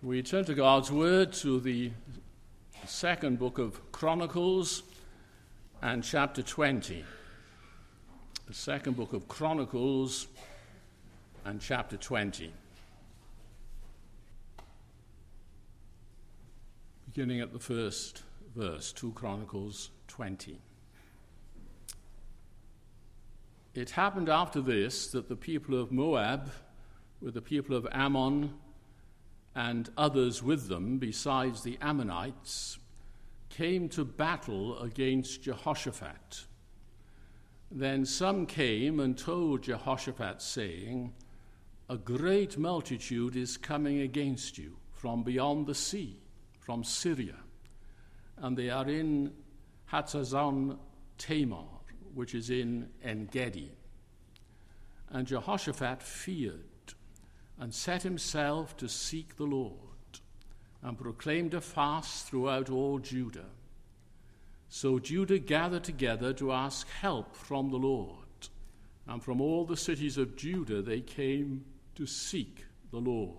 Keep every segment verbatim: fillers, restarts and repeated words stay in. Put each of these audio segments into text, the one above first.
We turn to God's Word to the second book of Chronicles and chapter twenty. The second book of Chronicles and chapter twenty. Beginning at the first verse, two Chronicles twenty. It happened after this that the people of Moab, with the people of Ammon, and others with them, besides the Ammonites, came to battle against Jehoshaphat. Then some came and told Jehoshaphat, saying, "A great multitude is coming against you from beyond the sea, from Syria, and they are in Hazazon Tamar, which is in En-gedi." And Jehoshaphat feared, and set himself to seek the Lord, and proclaimed a fast throughout all Judah. So Judah gathered together to ask help from the Lord, and from all the cities of Judah they came to seek the Lord.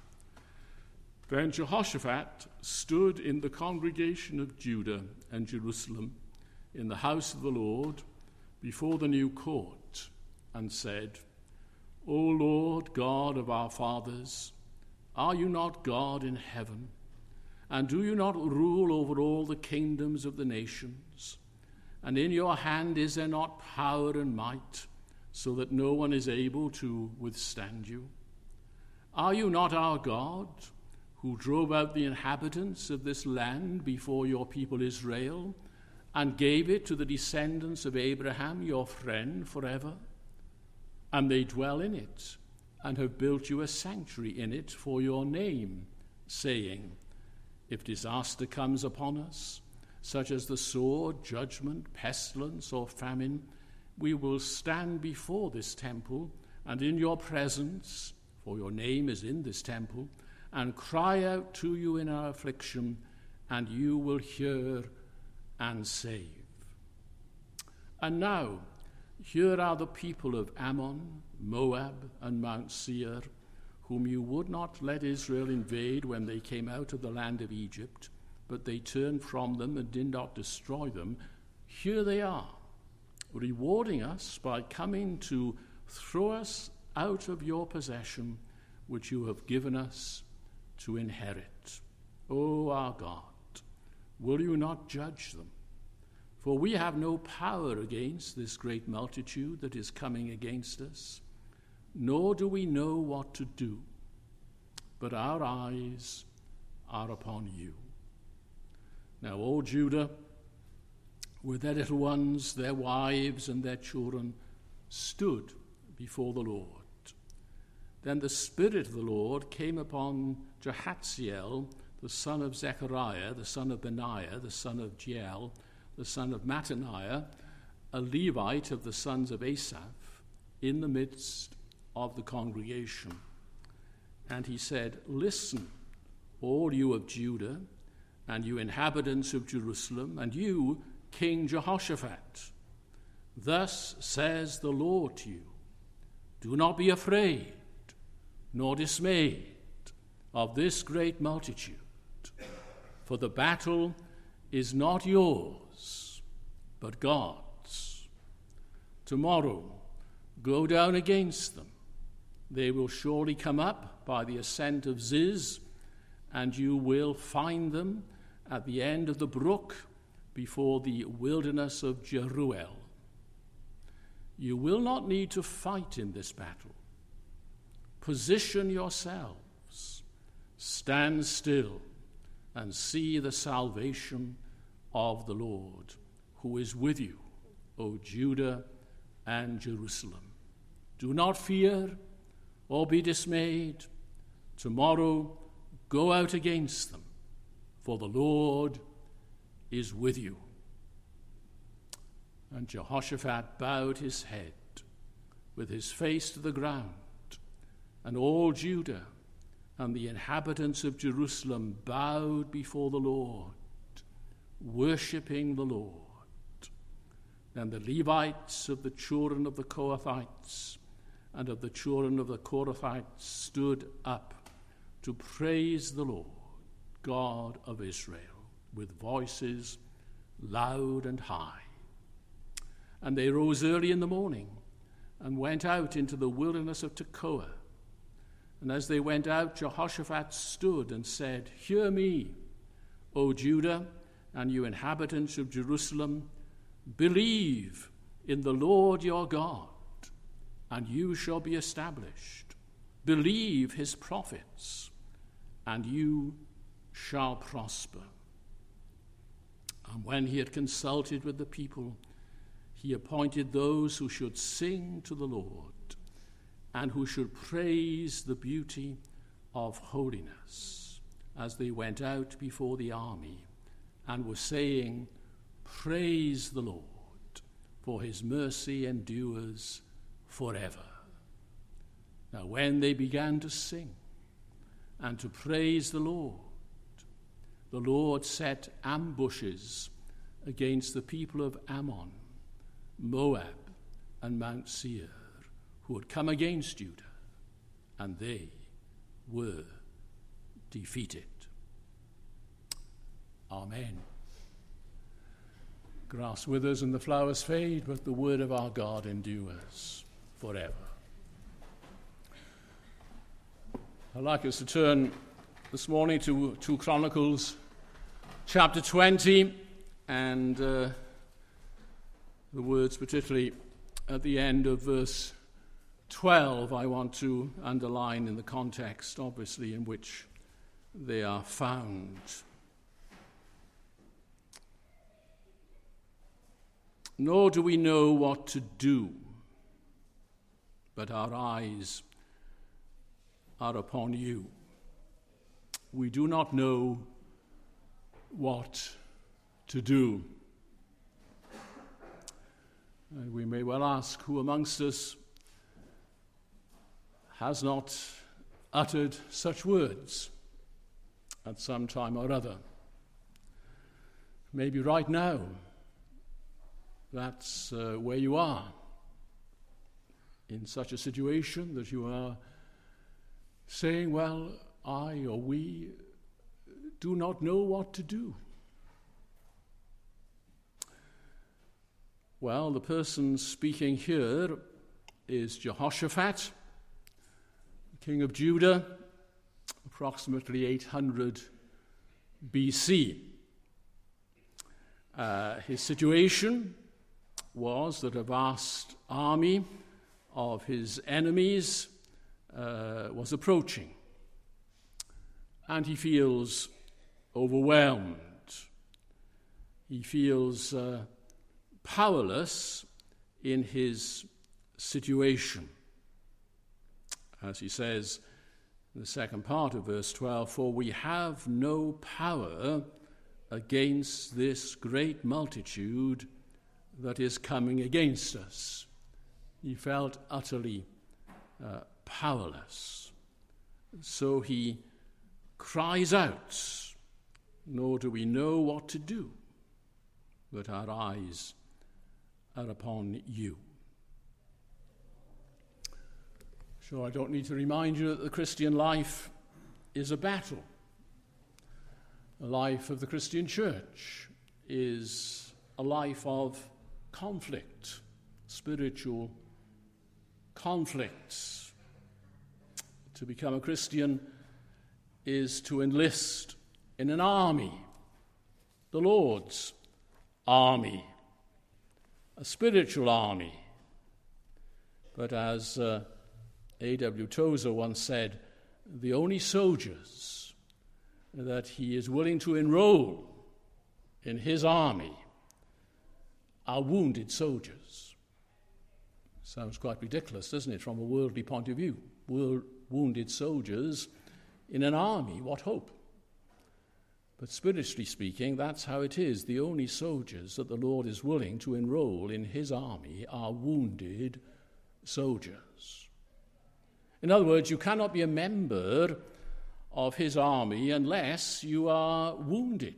Then Jehoshaphat stood in the congregation of Judah and Jerusalem in the house of the Lord before the new court, and said, "O Lord God of our fathers, are you not God in heaven? And do you not rule over all the kingdoms of the nations? And in your hand is there not power and might, so that no one is able to withstand you? Are you not our God, who drove out the inhabitants of this land before your people Israel, and gave it to the descendants of Abraham, your friend, forever? And they dwell in it, and have built you a sanctuary in it for your name, saying, if disaster comes upon us, such as the sword, judgment, pestilence, or famine, we will stand before this temple and in your presence, for your name is in this temple, and cry out to you in our affliction, and you will hear and save. And now, here are the people of Ammon, Moab, and Mount Seir, whom you would not let Israel invade when they came out of the land of Egypt, but they turned from them and did not destroy them. Here they are, rewarding us by coming to throw us out of your possession, which you have given us to inherit. O our God, will you not judge them? For we have no power against this great multitude that is coming against us, nor do we know what to do, but our eyes are upon you." Now all Judah, with their little ones, their wives, and their children, stood before the Lord. Then the Spirit of the Lord came upon Jehatziel, the son of Zechariah, the son of Benaiah, the son of Jeiel, the son of Mattaniah, a Levite of the sons of Asaph, in the midst of the congregation. And he said, "Listen, all you of Judah, and you inhabitants of Jerusalem, and you, King Jehoshaphat. Thus says the Lord to you, do not be afraid, nor dismayed of this great multitude, for the battle is not yours, but God's. Tomorrow go down against them. They will surely come up by the ascent of Ziz, and you will find them at the end of the brook before the wilderness of Jeruel. You will not need to fight in this battle. Position yourselves, stand still, and see the salvation of the Lord, who is with you, O Judah and Jerusalem. Do not fear or be dismayed. Tomorrow go out against them, for the Lord is with you." And Jehoshaphat bowed his head with his face to the ground, and all Judah and the inhabitants of Jerusalem bowed before the Lord, worshipping the Lord. Then the Levites of the children of the Kohathites and of the children of the Korathites stood up to praise the Lord, God of Israel, with voices loud and high. And they rose early in the morning and went out into the wilderness of Tekoa. And as they went out, Jehoshaphat stood and said, "Hear me, O Judah, and you inhabitants of Jerusalem. Believe in the Lord your God, and you shall be established. Believe his prophets, and you shall prosper." And when he had consulted with the people, he appointed those who should sing to the Lord and who should praise the beauty of holiness as they went out before the army and were saying, "Praise the Lord, for his mercy endures forever." Now when they began to sing and to praise the Lord, the Lord set ambushes against the people of Ammon, Moab, and Mount Seir, who had come against Judah, and they were defeated. Amen. Grass withers and the flowers fade, but the word of our God endures forever. I'd like us to turn this morning to two Chronicles chapter twenty, and uh, the words particularly at the end of verse twelve I want to underline in the context, obviously, in which they are found. Nor do we know what to do, but our eyes are upon you. We do not know what to do. And we may well ask, who amongst us has not uttered such words at some time or other? Maybe right now, that's uh, where you are, in such a situation that you are saying, well, I or we do not know what to do. Well, the person speaking here is Jehoshaphat, king of Judah, approximately eight hundred B C. Uh, his situation was that a vast army of his enemies uh, was approaching, and he feels overwhelmed. He feels uh, powerless in his situation. As he says in the second part of verse twelve, "For we have no power against this great multitude that is coming against us." He felt utterly uh, powerless. So he cries out, "Nor do we know what to do, but our eyes are upon you." So I don't need to remind you that the Christian life is a battle. The life of the Christian church is a life of conflict, spiritual conflicts. To become a Christian is to enlist in an army, the Lord's army, a spiritual army. But as uh, A W Tozer once said, the only soldiers that he is willing to enroll in his army are wounded soldiers. Sounds quite ridiculous, doesn't it, from a worldly point of view? World, wounded soldiers in an army, what hope? But spiritually speaking, that's how it is. The only soldiers that the Lord is willing to enroll in his army are wounded soldiers. In other words, you cannot be a member of his army unless you are wounded.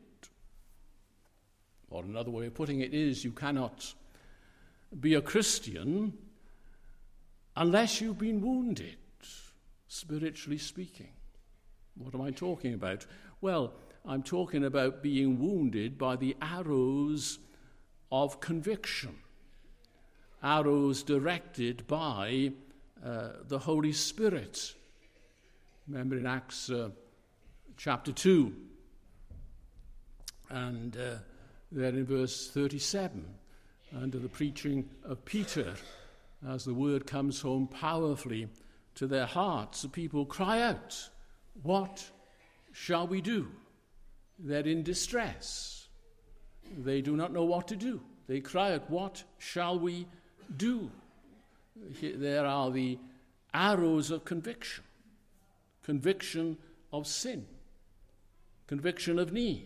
Or another way of putting it is, you cannot be a Christian unless you've been wounded, spiritually speaking. What am I talking about? Well, I'm talking about being wounded by the arrows of conviction, arrows directed by uh, the Holy Spirit. Remember in Acts uh, chapter two, and uh, there in verse thirty-seven, under the preaching of Peter, as the word comes home powerfully to their hearts, the people cry out, "What shall we do?" They're in distress. They do not know what to do. They cry out, "What shall we do?" There are the arrows of conviction. Conviction of sin. Conviction of need.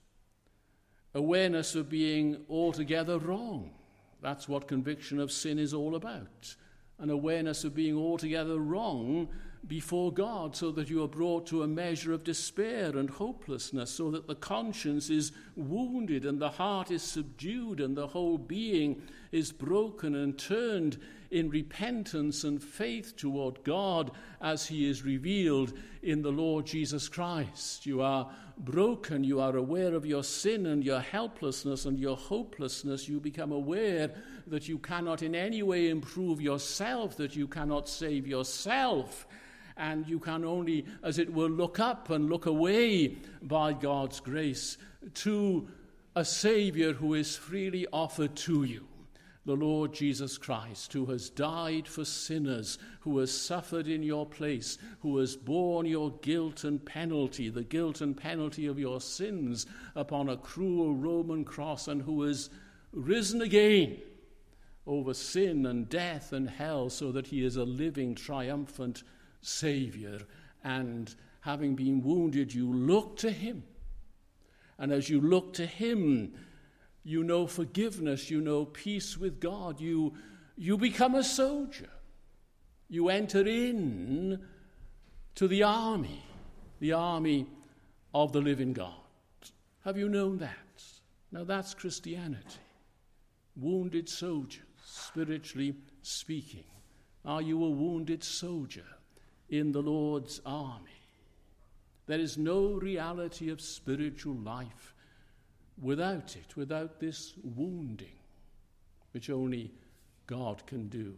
Awareness of being altogether wrong. That's what conviction of sin is all about. An awareness of being altogether wrong before God, so that you are brought to a measure of despair and hopelessness, so that the conscience is wounded and the heart is subdued and the whole being is broken and turned in repentance and faith toward God as he is revealed in the Lord Jesus Christ. You are broken, you are aware of your sin and your helplessness and your hopelessness. You become aware that you cannot in any way improve yourself, that you cannot save yourself, and you can only, as it were, look up and look away by God's grace to a Savior who is freely offered to you, the Lord Jesus Christ, who has died for sinners, who has suffered in your place, who has borne your guilt and penalty, the guilt and penalty of your sins upon a cruel Roman cross, and who has risen again over sin and death and hell, so that he is a living, triumphant Savior. And having been wounded, you look to him. And as you look to him, you know forgiveness, you know peace with God. You, you become a soldier. You enter in to the army, the army of the living God. Have you known that? Now that's Christianity. Wounded soldiers, spiritually speaking. Are you a wounded soldier in the Lord's army? There is no reality of spiritual life without it, without this wounding, which only God can do.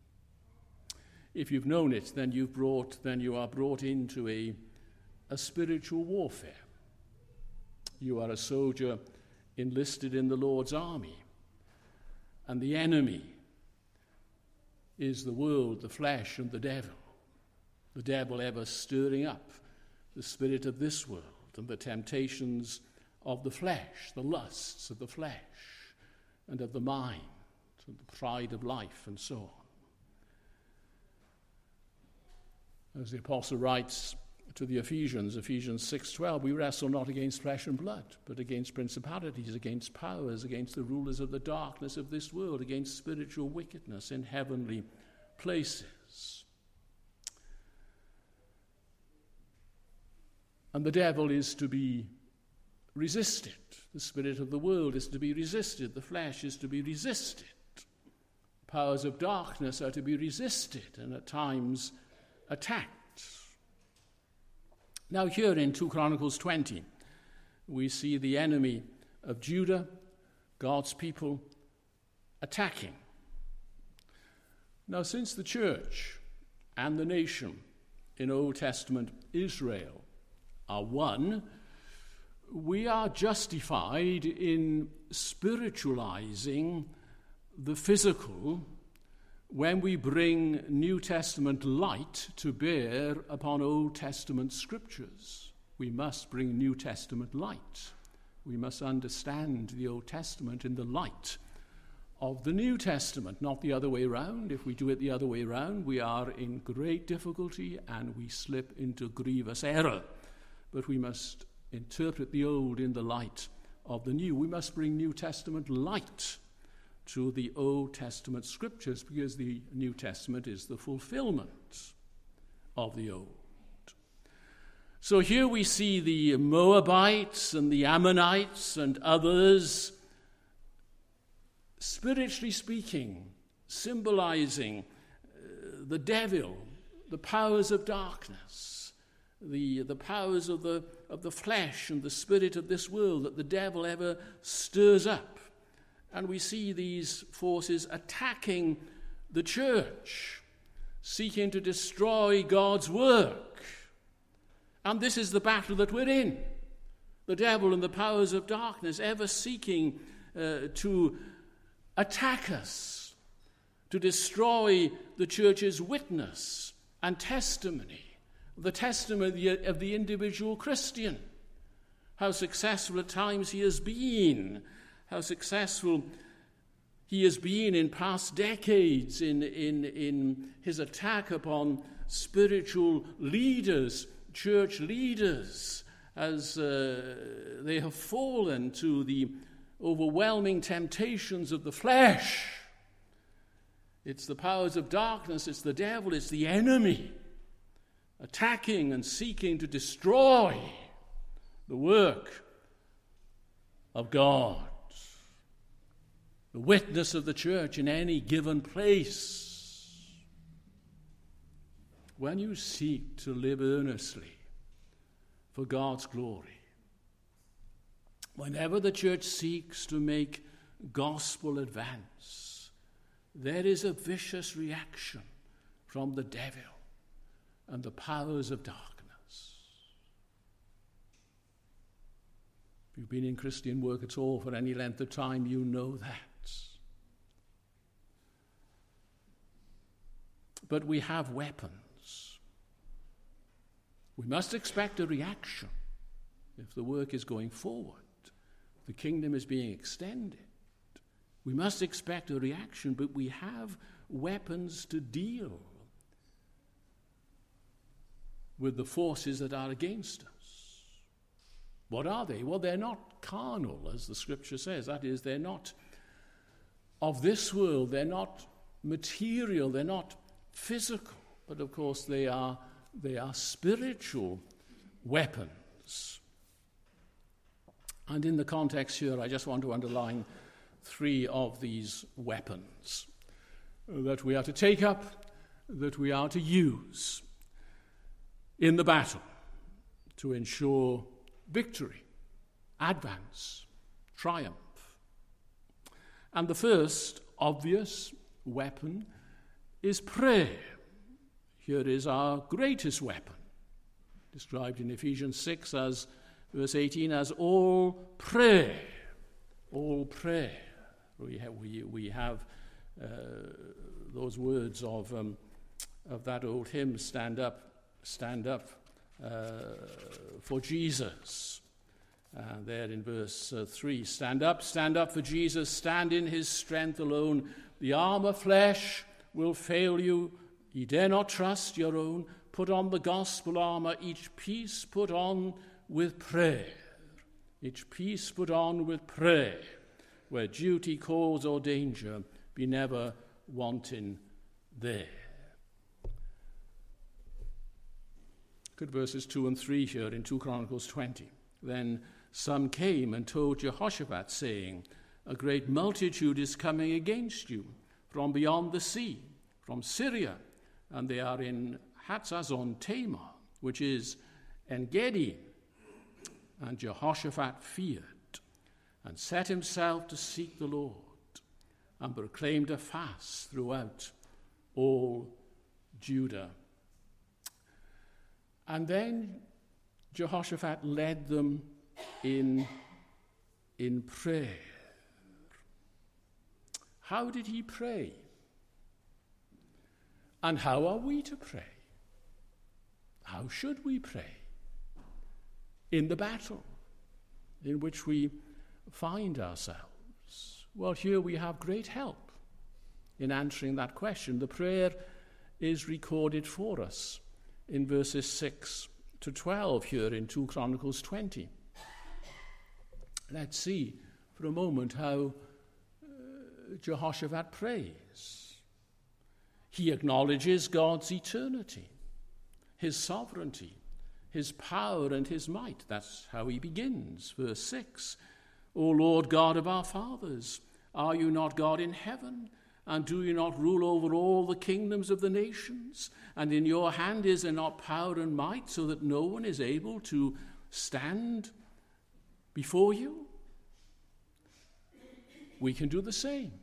If you've known it, then you've brought, then you are brought into a, a spiritual warfare. You are a soldier enlisted in the Lord's army, and the enemy is the world, the flesh, and the devil. The devil ever stirring up the spirit of this world and the temptations of the flesh, the lusts of the flesh and of the mind, and the pride of life, and so on. As the apostle writes to the Ephesians, Ephesians six twelve, we wrestle not against flesh and blood, but against principalities, against powers, against the rulers of the darkness of this world, against spiritual wickedness in heavenly places. And the devil is to be resisted. The spirit of the world is to be resisted. The flesh is to be resisted. Powers of darkness are to be resisted and at times attacked. Now here in Second Chronicles twenty, we see the enemy of Judah, God's people, attacking. Now since the church and the nation in Old Testament Israel are one, we are justified in spiritualizing the physical when we bring New Testament light to bear upon Old Testament scriptures. We must bring New Testament light. We must understand the Old Testament in the light of the New Testament, not the other way around. If we do it the other way around, we are in great difficulty and we slip into grievous error. But we must interpret the old in the light of the new. We must bring New Testament light to the Old Testament scriptures, because the New Testament is the fulfillment of the Old. So here we see the Moabites and the Ammonites and others, spiritually speaking, symbolizing uh, the devil, the powers of darkness, the, the powers of the, of the flesh and the spirit of this world that the devil ever stirs up. And we see these forces attacking the church, seeking to destroy God's work. And this is the battle that we're in. The devil and the powers of darkness ever seeking uh, to attack us, to destroy the church's witness and testimony, the testimony of the individual Christian. How successful at times he has been, how successful he has been in past decades in, in, in his attack upon spiritual leaders, church leaders, as uh, they have fallen to the overwhelming temptations of the flesh. It's the powers of darkness, it's the devil, it's the enemy attacking and seeking to destroy the work of God, the witness of the church in any given place. When you seek to live earnestly for God's glory, whenever the church seeks to make gospel advance, there is a vicious reaction from the devil and the powers of darkness. If you've been in Christian work at all for any length of time, you know that. But we have weapons. We must expect a reaction if the work is going forward, the kingdom is being extended. We must expect a reaction, but we have weapons to deal with the forces that are against us. What are they? Well, they're not carnal, as the scripture says. That is, they're not of this world, they're not material, they're not physical, but of course they are they are spiritual weapons. And in the context here, I just want to underline three of these weapons that we are to take up, that we are to use in the battle to ensure victory, advance, triumph. And the first obvious weapon is prayer. Here is our greatest weapon, described in Ephesians six as verse eighteen as all prayer. All prayer. We have, we, we have uh, those words of um, of that old hymn, stand up, stand up uh, for Jesus. Uh, there in verse uh, three, stand up, stand up for Jesus, stand in his strength alone. The arm of flesh will fail you. Ye dare not trust your own. Put on the gospel armor, each piece put on with prayer. Each piece put on with prayer. Where duty calls or danger, be never wanting there. Look at verses two and three here in Second Chronicles twenty. Then some came and told Jehoshaphat, saying, a great multitude is coming against you from beyond the sea, from Syria, and they are in Hatzazon Tamar, which is En-gedi. And Jehoshaphat feared, and set himself to seek the Lord, and proclaimed a fast throughout all Judah. And then Jehoshaphat led them in, in prayer. How did he pray? And how are we to pray? How should we pray in the battle in which we find ourselves? Well, here we have great help in answering that question. The prayer is recorded for us in verses six to twelve here in Second Chronicles twenty. Let's see for a moment how uh, Jehoshaphat prays. He acknowledges God's eternity, his sovereignty, his power and his might. That's how he begins. Verse six, O Lord God of our fathers, are you not God in heaven? And do you not rule over all the kingdoms of the nations? And in your hand is there not power and might, so that no one is able to stand before you? We can do the same.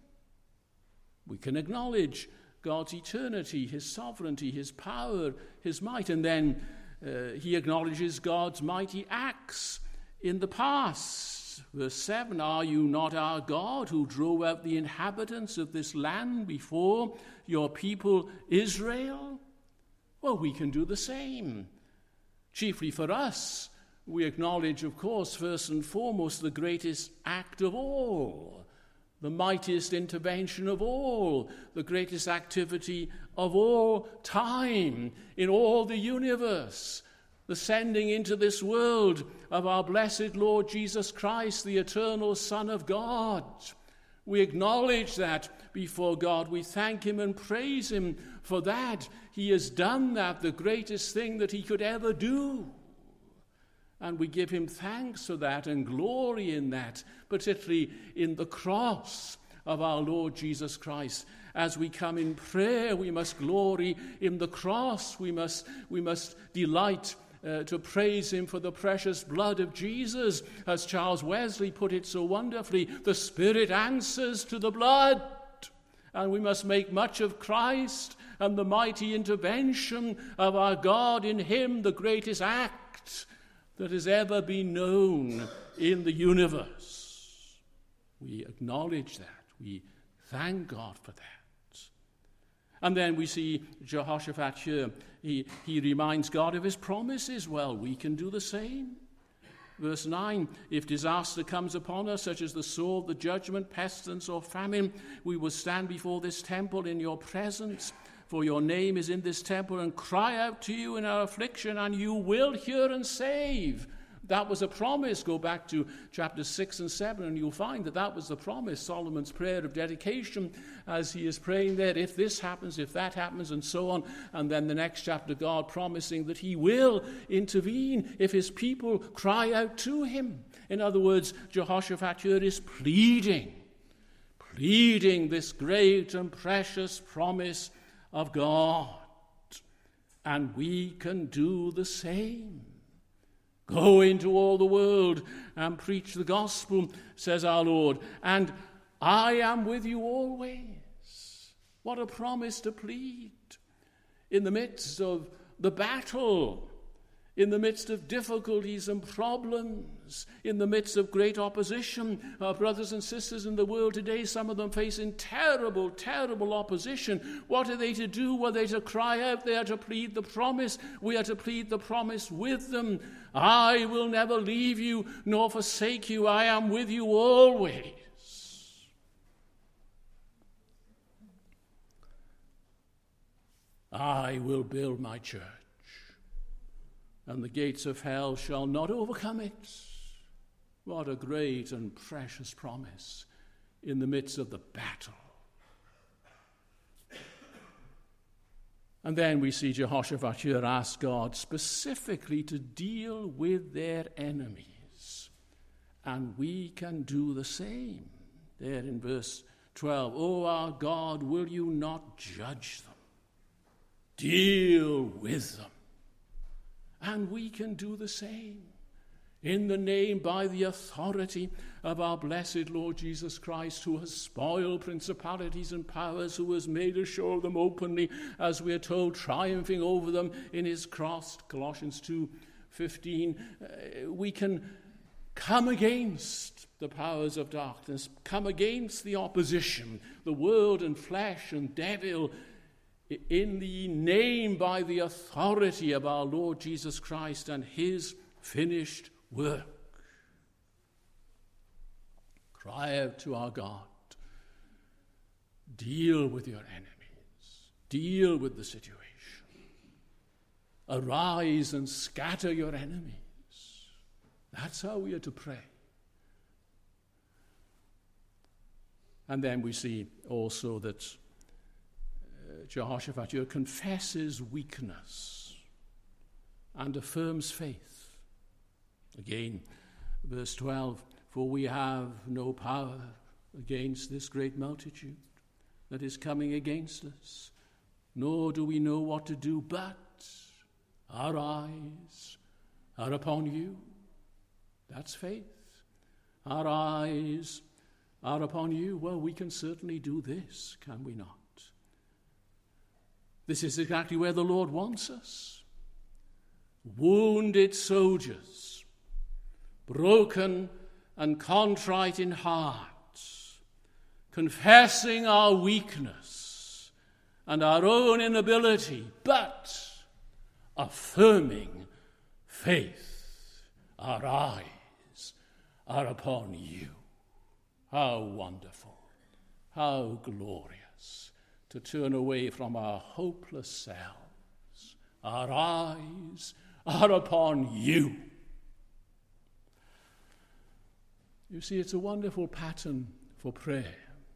We can acknowledge God's eternity, his sovereignty, his power, his might, and then uh, he acknowledges God's mighty acts in the past. Verse seven, are you not our God who drove out the inhabitants of this land before your people Israel? Well, we can do the same. Chiefly for us, we acknowledge, of course, first and foremost, the greatest act of all, the mightiest intervention of all, the greatest activity of all time in all the universe, the sending into this world of our blessed Lord Jesus Christ, the eternal Son of God. We acknowledge that before God. We thank him and praise him for that. He has done that, the greatest thing that he could ever do. And we give him thanks for that and glory in that, particularly in the cross of our Lord Jesus Christ. As we come in prayer, we must glory in the cross. We must, we must delight uh, to praise him for the precious blood of Jesus. As Charles Wesley put it so wonderfully, the Spirit answers to the blood. And we must make much of Christ and the mighty intervention of our God in him, the greatest act that has ever been known in the universe. We acknowledge that. We thank God for that. And then we see Jehoshaphat here. He, he reminds God of his promises. Well, we can do the same. Verse nine, if disaster comes upon us, such as the sword, the judgment, pestilence, or famine, we will stand before this temple in your presence, for your name is in this temple, and cry out to you in our affliction, and you will hear and save. That was a promise. Go back to chapter six and seven, and you'll find that that was the promise, Solomon's prayer of dedication, as he is praying there, if this happens, if that happens, and so on. And then the next chapter, God promising that he will intervene if his people cry out to him. In other words, Jehoshaphat here is pleading, pleading this great and precious promise of God. And we can do the same. Go into all the world and preach the gospel, says our Lord, and I am with you always. What a promise to plead in the midst of the battle, in the midst of difficulties and problems, in the midst of great opposition. Our brothers and sisters in the world today, some of them facing terrible, terrible opposition. What are they to do? Well, they are to cry out. They are to plead the promise. We are to plead the promise with them. I will never leave you nor forsake you. I am with you always. I will build my church, and the gates of hell shall not overcome it. What a great and precious promise in the midst of the battle. And then we see Jehoshaphat here ask God specifically to deal with their enemies. And we can do the same. There in verse twelve, O our God, will you not judge them? Deal with them. And we can do the same. In the name, by the authority of our blessed Lord Jesus Christ, who has spoiled principalities and powers, who has made us show of them openly, as we are told, triumphing over them in his cross, Colossians two fifteen. Uh, we can come against the powers of darkness, come against the opposition, the world and flesh and devil, in the name, by the authority of our Lord Jesus Christ and his finished work. Cry out to our God. Deal with your enemies. Deal with the situation. Arise and scatter your enemies. That's how we are to pray. And then we see also that uh, Jehoshaphat here confesses weakness and affirms faith. Again, verse twelve, for we have no power against this great multitude, that is coming against us, nor do we know what to do, but our eyes are upon you. That's faith. Our eyes are upon you. Well, we can certainly do this, can we not? This is exactly where the Lord wants us. Wounded soldiers, broken and contrite in heart, confessing our weakness and our own inability, but affirming faith. Our eyes are upon you. How wonderful, how glorious to turn away from our hopeless selves. Our eyes are upon you. You see, it's a wonderful pattern for prayer.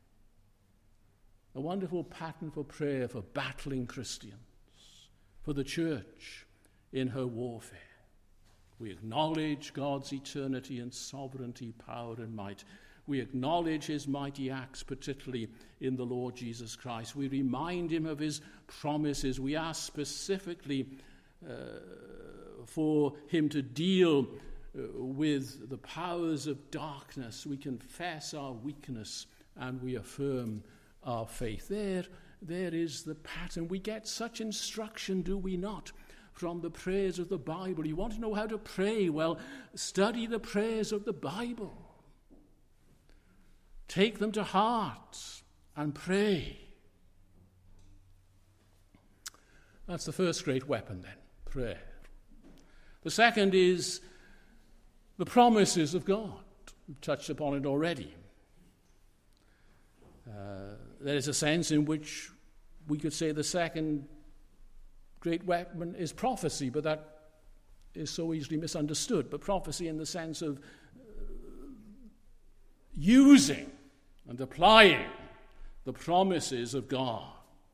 A wonderful pattern for prayer for battling Christians, for the church in her warfare. We acknowledge God's eternity and sovereignty, power and might. We acknowledge his mighty acts, particularly in the Lord Jesus Christ. We remind him of his promises. We ask specifically uh, for him to deal uh, with the powers of darkness. We confess our weakness and we affirm our faith. There, there is the pattern. We get such instruction, do we not, from the prayers of the Bible. You want to know how to pray? Well, study the prayers of the Bible. Take them to heart and pray. That's the first great weapon then, prayer. The second is the promises of God. We've touched upon it already. Uh, there is a sense in which we could say the second great weapon is prophecy, but that is so easily misunderstood. But prophecy in the sense of uh, using and applying the promises of God.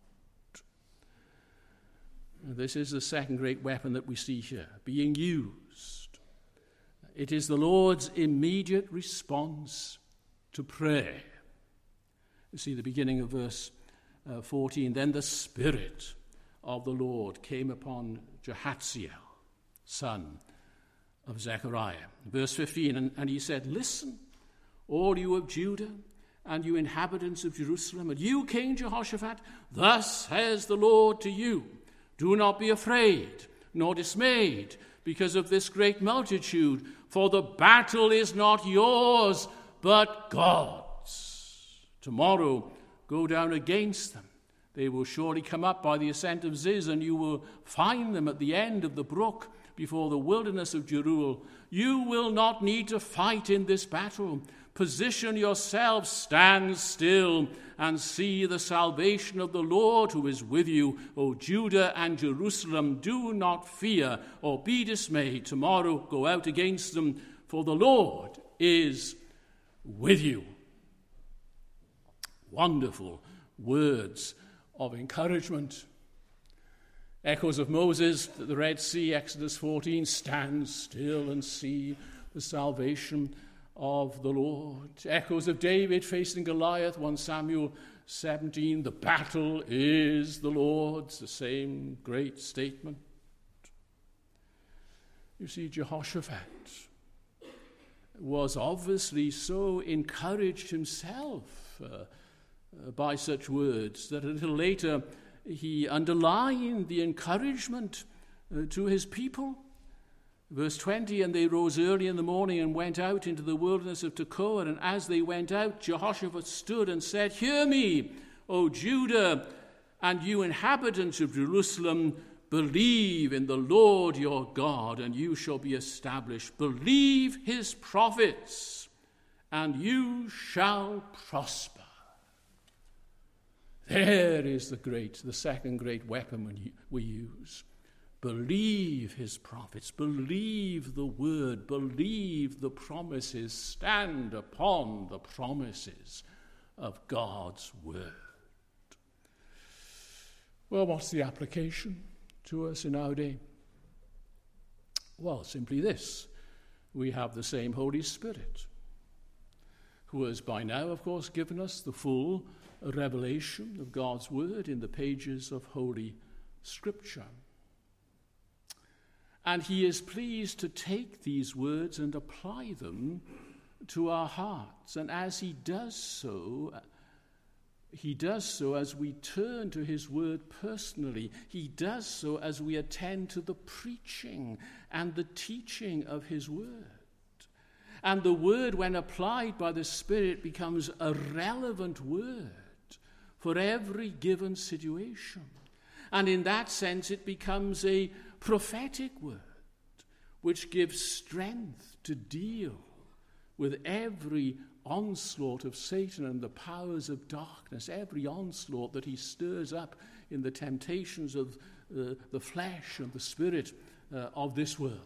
And this is the second great weapon that we see here, being used. It is the Lord's immediate response to prayer. You see the beginning of verse uh, fourteen. Then the Spirit of the Lord came upon Jehaziel, son of Zechariah. Verse fifteen, and, and he said, listen, all you of Judah, and you inhabitants of Jerusalem, and you, King Jehoshaphat, thus says the Lord to you, do not be afraid, nor dismayed, because of this great multitude, for the battle is not yours, but God's. Tomorrow go down against them. They will surely come up by the ascent of Ziz, and you will find them at the end of the brook before the wilderness of Jeruel. You will not need to fight in this battle. Position yourselves, stand still, and see the salvation of the Lord who is with you, O Judah and Jerusalem. Do not fear or be dismayed. Tomorrow go out against them, for the Lord is with you. Wonderful words of encouragement. Echoes of Moses at the Red Sea, Exodus fourteen, stand still and see the salvation of the Lord. Echoes of David facing Goliath, First Samuel seventeen, the battle is the Lord's, the same great statement. You see, Jehoshaphat was obviously so encouraged himself uh, uh, by such words that a little later he underlined the encouragement uh, to his people. Verse twenty, and they rose early in the morning and went out into the wilderness of Tekoa. And as they went out, Jehoshaphat stood and said, hear me, O Judah, and you inhabitants of Jerusalem, believe in the Lord your God, and you shall be established. Believe his prophets, and you shall prosper. There is the great, the second great weapon we use. Believe his prophets, believe the word, believe the promises, stand upon the promises of God's word. Well, what's the application to us in our day? Well, simply this. We have the same Holy Spirit. who has by now, of course, given us the full revelation of God's word in the pages of Holy Scripture. And he is pleased to take these words and apply them to our hearts. And as he does so, he does so as we turn to his word personally. He does so as we attend to the preaching and the teaching of his word. And the word, when applied by the Spirit, becomes a relevant word for every given situation. And in that sense, it becomes a prophetic word which gives strength to deal with every onslaught of Satan and the powers of darkness, every onslaught that he stirs up in the temptations of uh, the flesh and the spirit uh, of this world.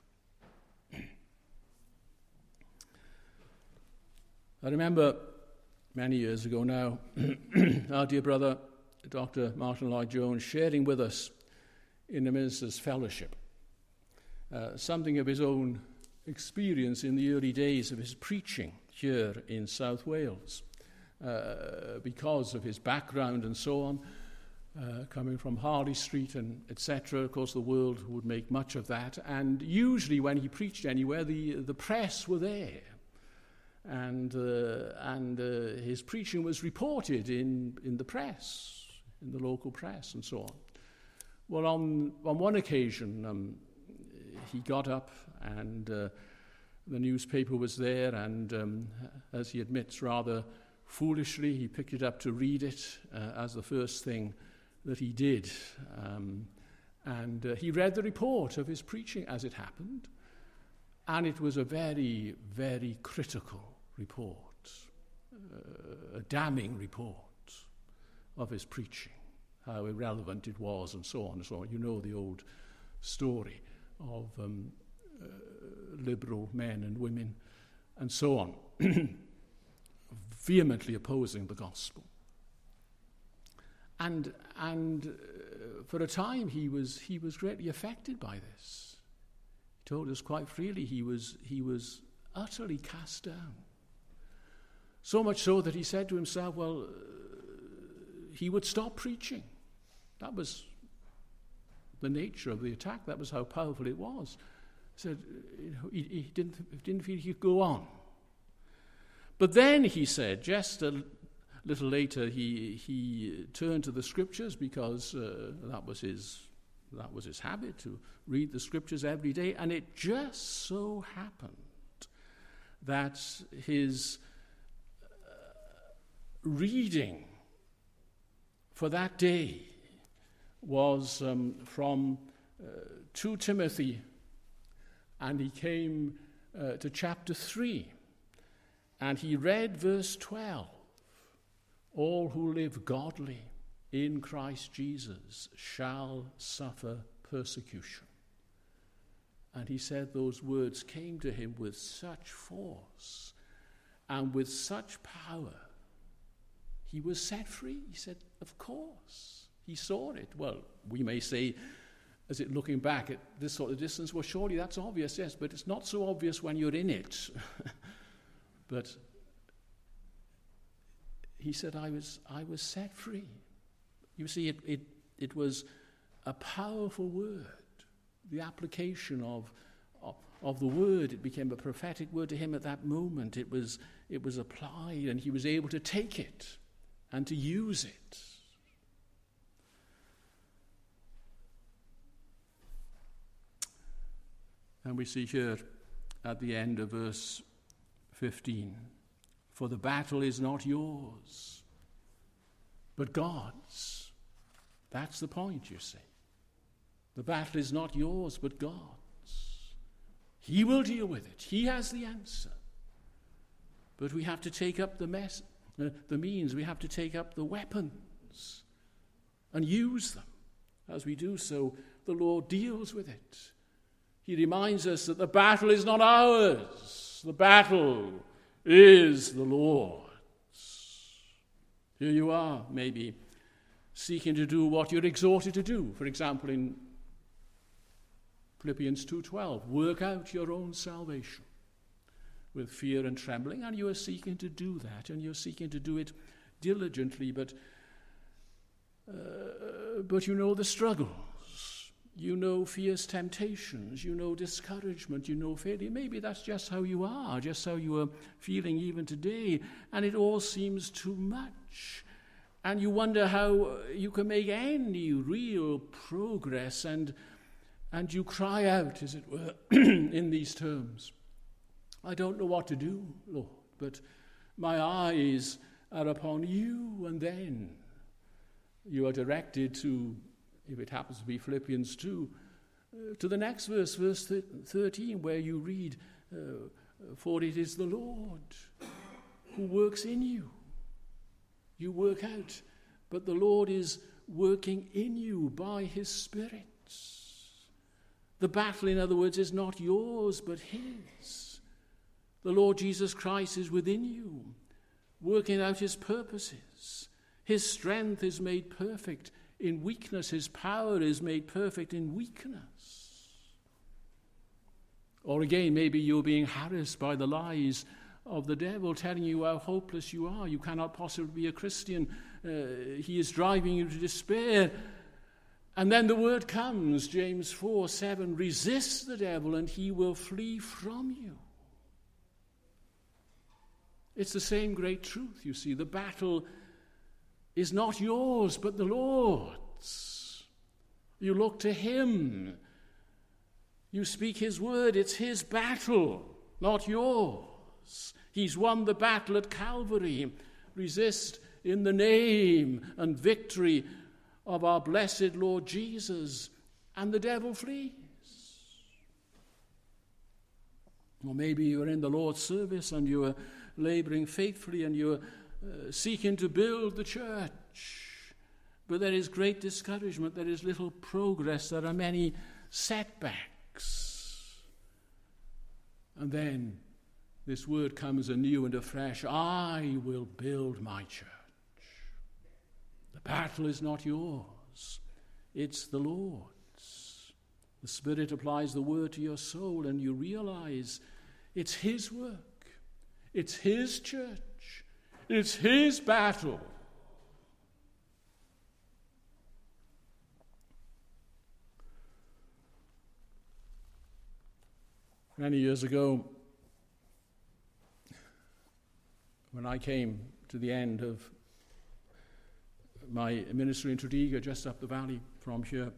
I remember many years ago now, our dear brother, Doctor Martin Lloyd-Jones, sharing with us in the Ministers' Fellowship uh, something of his own experience in the early days of his preaching here in South Wales, uh, because of his background and so on, uh, coming from Harley Street and et cetera. Of course, the world would make much of that, and usually when he preached anywhere, the the press were there, and uh, and uh, his preaching was reported in in the press, in the local press, and so on. Well, on on one occasion, um, he got up and uh, the newspaper was there, and um, as he admits rather foolishly, he picked it up to read it uh, as the first thing that he did. Um, and uh, he read the report of his preaching as it happened, and it was a very, very critical report, uh, a damning report of his preaching, how irrelevant it was, and so on and so on. You know the old story of um, uh, liberal men and women and so on, vehemently opposing the gospel. And and uh, for a time he was he was greatly affected by this. He told us quite freely he was he was utterly cast down. So much so that he said to himself, well, uh, he would stop preaching. That was the nature of the attack. That was how powerful it was. He said you know, he, he didn't he didn't feel he could go on. But then he said, just a little later, he he turned to the scriptures, because uh, that was his that was his habit, to read the scriptures every day. And it just so happened that his uh, reading for that day was um, from uh, Second Timothy, and he came uh, to chapter three, and he read verse twelve. All who live godly in Christ Jesus shall suffer persecution. And he said those words came to him with such force and with such power. He was set free. He said, of course. He saw it. Well, we may say, as it looking back at this sort of distance, well, surely that's obvious, yes, but it's not so obvious when you're in it. But he said, I was I was set free. You see, it, it, it was a powerful word. The application of, of of the word, it became a prophetic word to him at that moment. It was it was applied, and he was able to take it and to use it. And we see here at the end of verse fifteen, for the battle is not yours, but God's. That's the point, you see. The battle is not yours, but God's. He will deal with it. He has the answer. But we have to take up the mess, uh, the means. We have to take up the weapons and use them. As we do so, the Lord deals with it. He reminds us that the battle is not ours. The battle is the Lord's. Here you are, maybe, seeking to do what you're exhorted to do. For example, in Philippians two twelve, work out your own salvation with fear and trembling, and you are seeking to do that, and you're seeking to do it diligently, but uh, but you know the struggles, you know fierce temptations, you know discouragement, you know failure. Maybe that's just how you are, just how you are feeling even today, and it all seems too much. And you wonder how you can make any real progress, and and you cry out, as it were, in these terms. I don't know what to do, Lord, but my eyes are upon you. And then you are directed to, if it happens to be Philippians two, uh, to the next verse, verse thirteen, where you read, uh, for it is the Lord who works in you. You work out, but the Lord is working in you by his Spirit. The battle, in other words, is not yours, but his. The Lord Jesus Christ is within you, working out his purposes. His strength is made perfect in weakness. His power is made perfect in weakness. Or again, maybe you're being harassed by the lies of the devil, telling you how hopeless you are. You cannot possibly be a Christian. Uh, he is driving you to despair. And then the word comes, James four seven, resist the devil and he will flee from you. It's the same great truth, you see. The battle is not yours, but the Lord's. You look to him. You speak his word. It's his battle, not yours. He's won the battle at Calvary. Resist in the name and victory of our blessed Lord Jesus, and the devil flees. Or maybe you're in the Lord's service and you are laboring faithfully and you're uh, seeking to build the church, but there is great discouragement, there is little progress, there are many setbacks. And then this word comes anew and afresh, I will build my church. The battle is not yours, it's the Lord's. The Spirit applies the word to your soul and you realize it's his work, it's his church, it's his battle. Many years ago, when I came to the end of my ministry in Tredegar, just up the valley from here,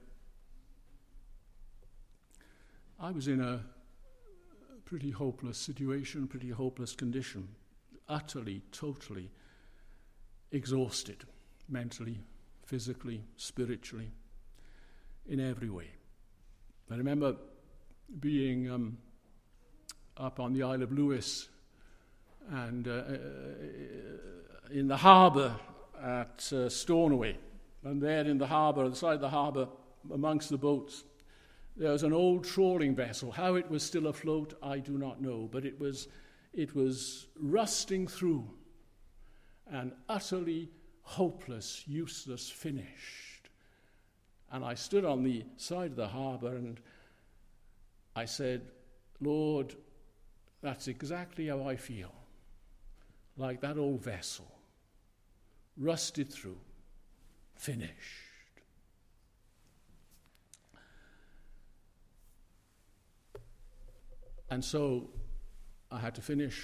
I was in a pretty hopeless situation, pretty hopeless condition, utterly, totally exhausted, mentally, physically, spiritually, in every way. I remember being um, up on the Isle of Lewis and uh, in the harbour at uh, Stornoway, and there in the harbour, on the side of the harbour, amongst the boats, there was an old trawling vessel. How it was still afloat, I do not know, but it was it was rusting through and utterly hopeless, useless, finished. And I stood on the side of the harbour and I said, Lord, that's exactly how I feel, like that old vessel, rusted through, finished. And so I had to finish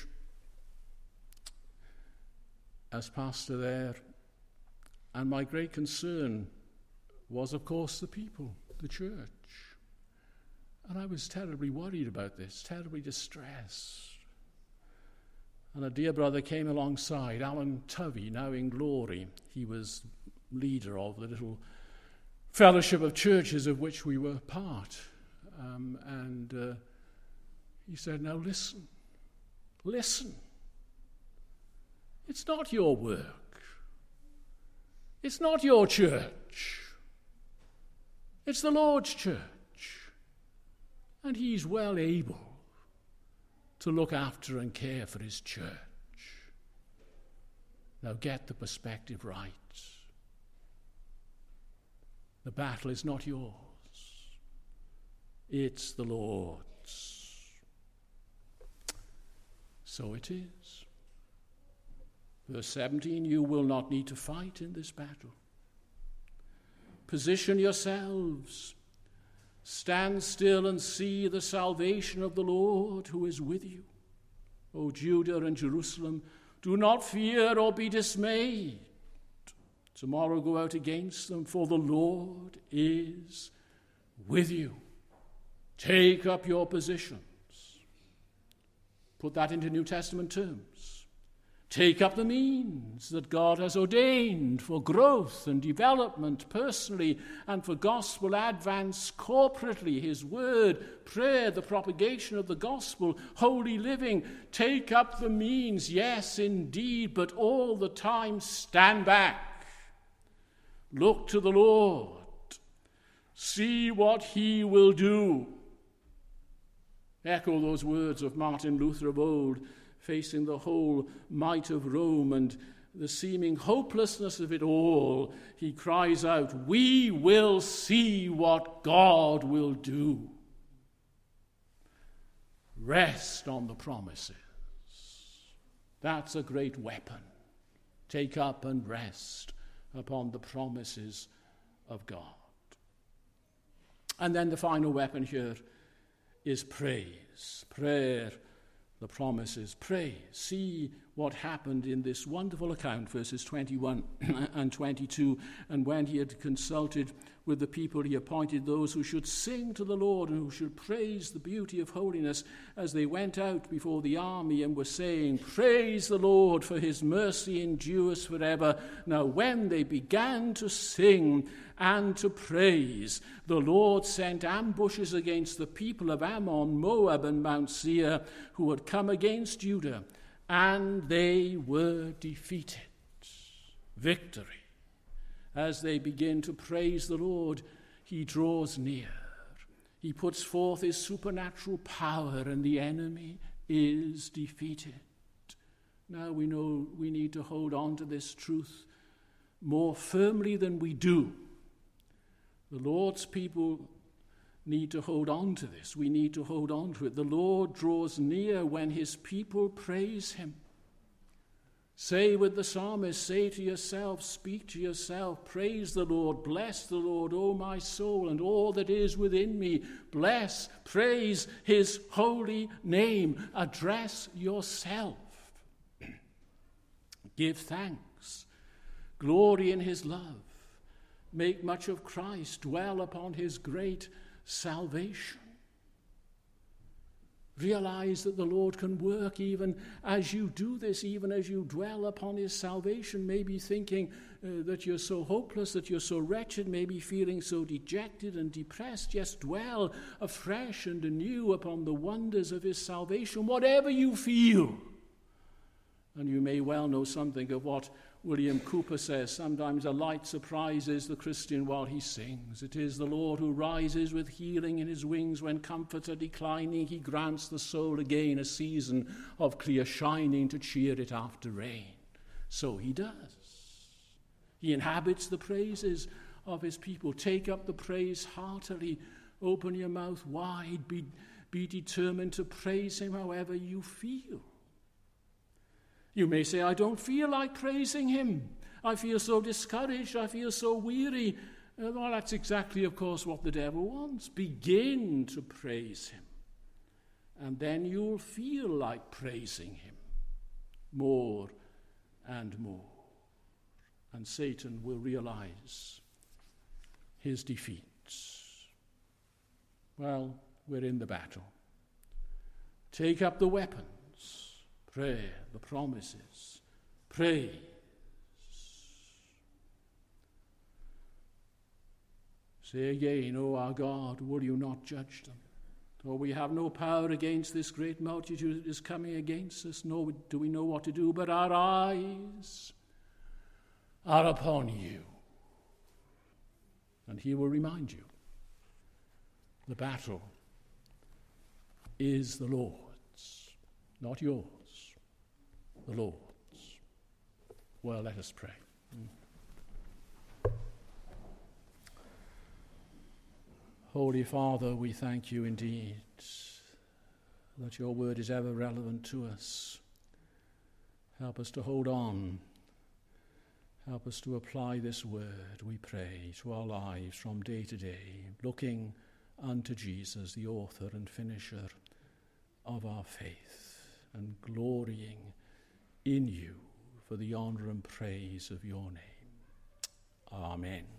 as pastor there. And my great concern was, of course, the people, the church. And I was terribly worried about this, terribly distressed. And a dear brother came alongside, Alan Tovey, now in glory. He was leader of the little fellowship of churches of which we were part. Um, and uh, he said, now listen, listen. It's not your work. It's not your church. It's the Lord's church. And he's well able to look after and care for his church. Now get the perspective right. The battle is not yours. It's the Lord's. So it is. Verse seventeen, you will not need to fight in this battle. Position yourselves. Stand still and see the salvation of the Lord who is with you. O Judah and Jerusalem, do not fear or be dismayed. Tomorrow go out against them, for the Lord is with you. Take up your positions. Put that into New Testament terms. Take up the means that God has ordained for growth and development personally and for gospel advance corporately. His word, prayer, the propagation of the gospel, holy living. Take up the means, yes, indeed, but all the time stand back. Look to the Lord. See what he will do. Echo those words of Martin Luther of old, facing the whole might of Rome and the seeming hopelessness of it all. He cries out, we will see what God will do. Rest on the promises. That's a great weapon. Take up and rest upon the promises of God. And then the final weapon here is praise. Prayer, the promises. Pray. See what happened in this wonderful account, verses twenty-one and twenty-two. And when he had consulted with the people, he appointed those who should sing to the Lord and who should praise the beauty of holiness as they went out before the army and were saying, praise the Lord, for his mercy endures forever. Now when they began to sing and to praise, the Lord sent ambushes against the people of Ammon, Moab, and Mount Seir, who had come against Judah, and they were defeated. Victory. As they begin to praise the Lord, he draws near. He puts forth his supernatural power, and the enemy is defeated. Now we know we need to hold on to this truth more firmly than we do. The Lord's people need to hold on to this. We need to hold on to it. The Lord draws near when his people praise him. Say with the psalmist, say to yourself, speak to yourself, praise the Lord, bless the Lord, O my soul, and all that is within me. Bless, praise his holy name. Address yourself. Give thanks. Glory in his love. Make much of Christ. Dwell upon his great salvation. Realize that the Lord can work even as you do this, even as you dwell upon his salvation, maybe thinking uh, that you're so hopeless, that you're so wretched, maybe feeling so dejected and depressed. Just dwell afresh and anew upon the wonders of his salvation, whatever you feel. And you may well know something of what William Cooper says, sometimes a light surprises the Christian while he sings. It is the Lord who rises with healing in his wings when comforts are declining. He grants the soul again a season of clear shining to cheer it after rain. So he does. He inhabits the praises of his people. Take up the praise heartily. Open your mouth wide. Be, be determined to praise him however you feel. You may say, I don't feel like praising him. I feel so discouraged. I feel so weary. Well, that's exactly, of course, what the devil wants. Begin to praise him. And then you'll feel like praising him more and more. And Satan will realize his defeats. Well, we're in the battle. Take up the weapon. Prayer, the promises, praise. Say again, O our God, will you not judge them? For we have no power against this great multitude that is coming against us, nor do we know what to do, but our eyes are upon you. And he will remind you, the battle is the Lord's, not yours. The Lord's. Well, let us pray. Holy Father, we thank you indeed that your word is ever relevant to us. Help us to hold on. Help us to apply this word, we pray, to our lives from day to day, looking unto Jesus, the author and finisher of our faith, and glorying in you for the honour and praise of your name. Amen.